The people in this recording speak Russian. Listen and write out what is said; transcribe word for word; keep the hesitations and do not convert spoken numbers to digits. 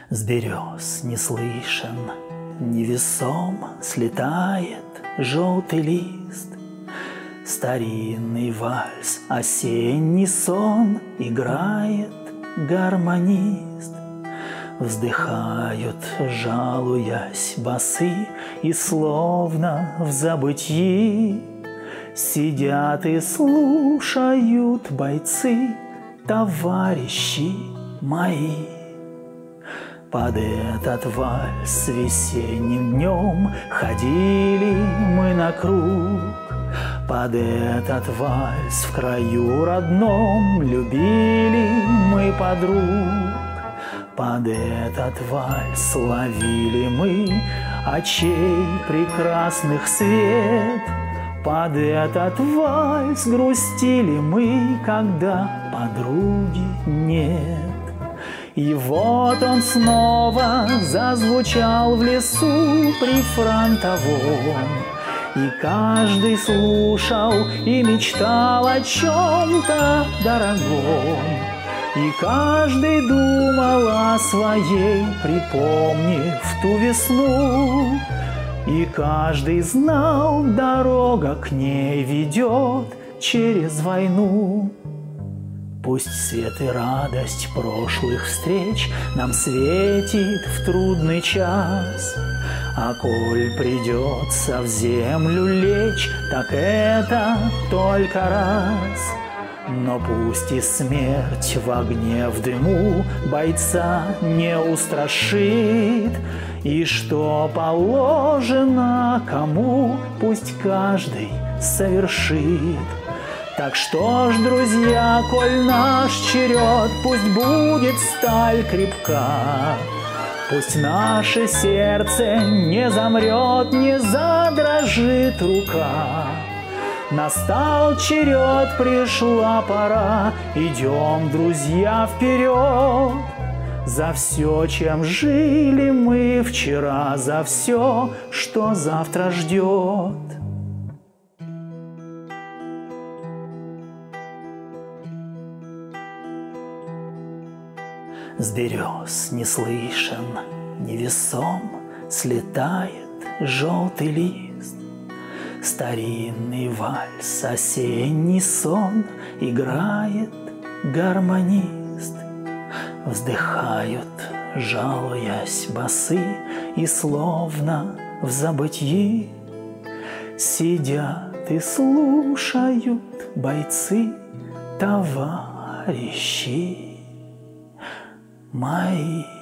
С берез не слышен, невесом слетает желтый лист. Старинный вальс, осенний сон играет гармонист. Вздыхают, жалуясь, басы, и словно в забытьи сидят и слушают бойцы, товарищи мои. Под этот вальс весенним днем ходили мы на круг. Под этот вальс в краю родном любили мы подруг. Под этот вальс ловили мы очей прекрасных свет. Под этот вальс грустили мы, когда подруги нет. И вот он снова зазвучал в лесу прифронтовом, и каждый слушал и мечтал о чем-то дорогом, и каждый думал о своей, припомнив ту весну, и каждый знал, дорога к ней ведет через войну. Пусть свет и радость прошлых встреч нам светит в трудный час, а коль придется в землю лечь, так это только раз. Но пусть и смерть в огне, в дыму бойца не устрашит, и что положено кому, пусть каждый совершит. Так что ж, друзья, коль наш черед, пусть будет сталь крепка, пусть наше сердце не замрет, не задрожит рука. Настал черед, пришла пора, идем, друзья, вперед. За все, чем жили мы вчера, за все, что завтра ждет. С берез не слышен, невесом слетает желтый лист. Старинный вальс, осенний сон играет гармонист. Вздыхают, жалуясь, басы, и словно в забытьи сидят и слушают бойцы, товарищи мои.